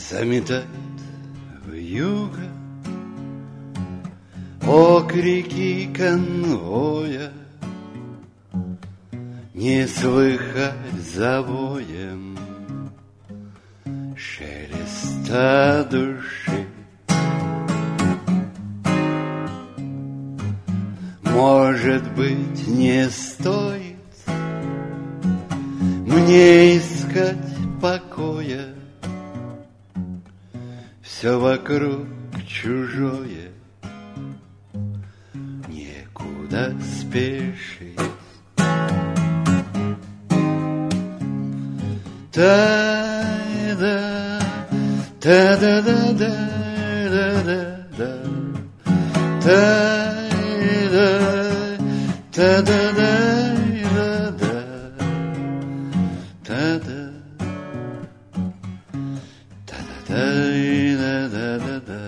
Заметает вьюга окрики конвоя, не слыхать за воем шелеста души. Может быть, не стоит мне искать покоя, все вокруг чужое, некуда спешить. Та-да, та-да-да-да-да-да-да, та-да, та-да-да-да-да, та-да, та-да-да-да-да-да,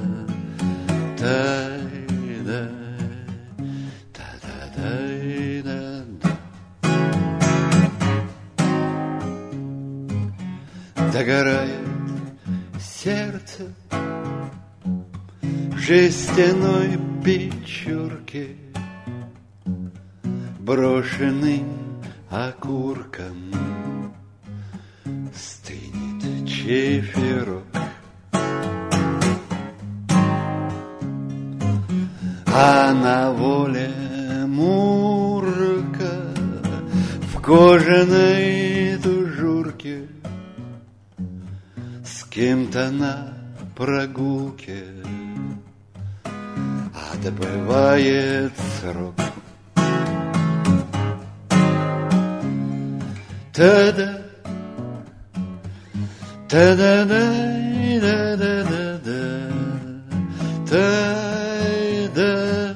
та-да, та-да-да-да-да. Догорает сердце в жестяной печурке, брошенным окурком стынет чефирок. А на воле Мурка в кожаной тужурке с кем-то на прогулке отбывает срок. Та-да, та-да-да-да-да-да-да, та-да,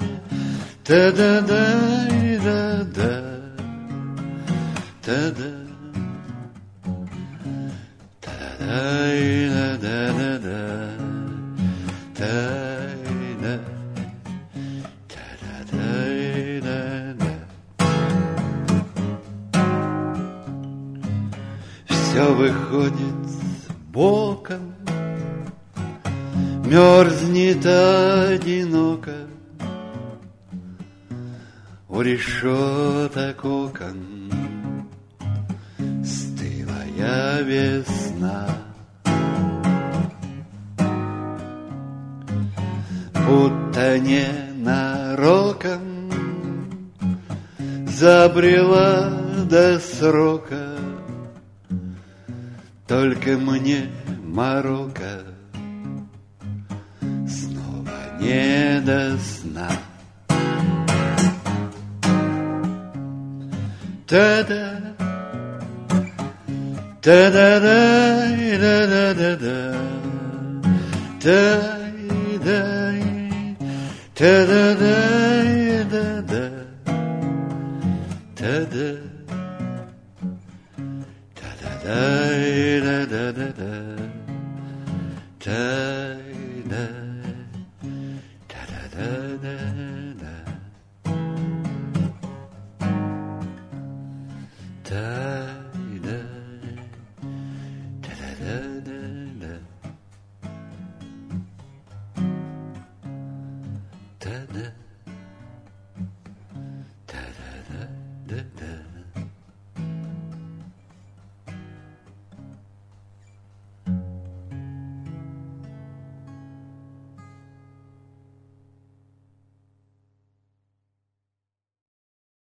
та-да-да-да-да, та-да, та-да-да-да-да, та-да, та-да-да-да. Все выходит боком, мерзнет одиноко у решеток окон стылая весна. Будто ненароком забрела до срока, только мне морока снова не до сна. Та-да, та-да-да-да-да-да, та-да, та-да-да-да-да, та-да, та-да-да-да-да-да, та-да, та-да-да-да-да, та-да, та-да-да-да-да, та-да, та-да-да-да-да.